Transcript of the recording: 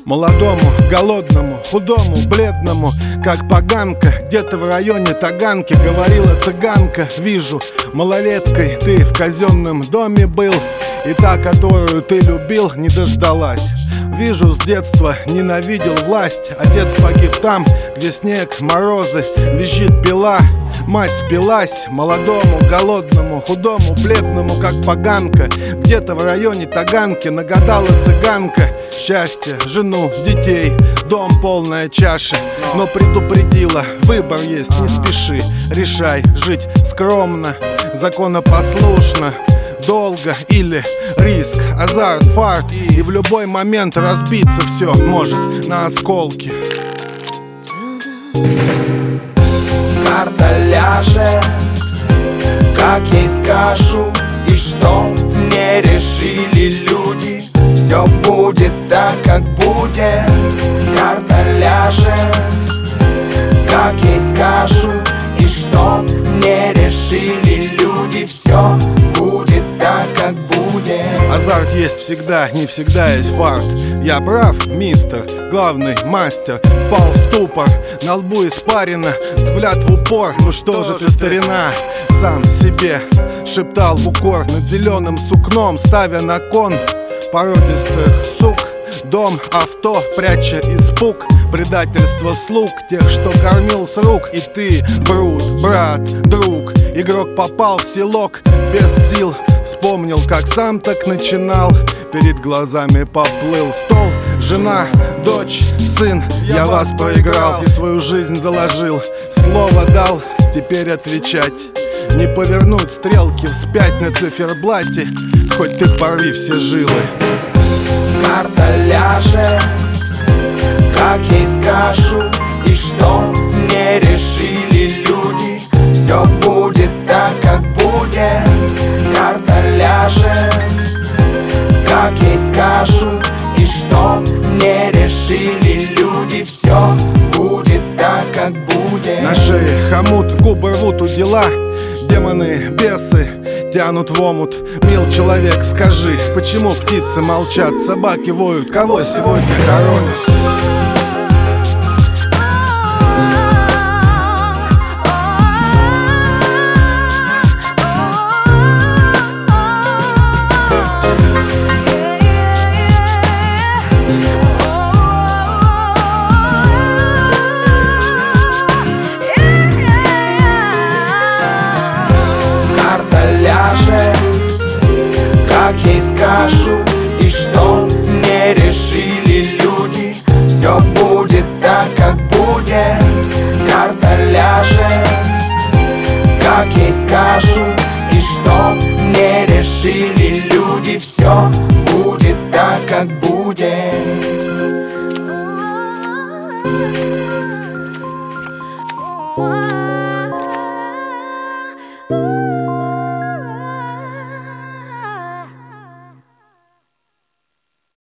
Молодому, голодному, худому, бледному, как поганка, где-то в районе Таганки. Говорила цыганка: вижу, малолеткой ты в казенном доме был, и та, которую ты любил, не дождалась. Вижу, с детства ненавидел власть. Отец погиб там, где снег, морозы, визжит пила. Мать спилась. Молодому, голодному, худому, бледному, как поганка, где-то в районе Таганки нагадала цыганка. Счастье, жену, детей, дом, полная чаша. Но предупредила: выбор есть, не спеши. Решай жить скромно, законопослушно, долго или риск, азарт, фарт. И в любой момент разбиться все может на осколки. Карта ляжет, как ей скажу, и что мне решили люди. Все будет так, как будет. Карта ляжет, как ей скажу, и что мне решили люди. Все будет так, как будет. Азарт есть всегда, не всегда есть фарт. Я прав, мистер, главный мастер. Впал в ступор, на лбу испарина, взгляд в упор. Ну что же ты, старина? Сам себе шептал в укор над зеленым сукном, ставя на кон породистых сук. Дом, авто, пряча испуг, предательство слуг, тех, что кормил с рук. И ты, брут, брат, друг, игрок попал в селок без сил. Вспомнил, как сам так начинал, перед глазами поплыл стол, жена, дочь, сын. Я вас проиграл и свою жизнь заложил. Слово дал, теперь отвечать. Не повернуть стрелки вспять на циферблате, хоть ты порви все жилы. Карта ляжет, как ей скажу, и что мне решили люди. Все будет так, как будет. Карта ляжет, как ей скажу, и что мне решили люди. Все будет так, как будет. На шее хомут, губы рвут у дела. Демоны, бесы тянут в омут. Мил человек, скажи, почему птицы молчат, собаки воют, кого сегодня хоронят? Как ей скажу, и что мне решили люди. Все будет так, как будет. Карта ляжет, как ей скажу, и что мне решили люди. Все будет так, как будет.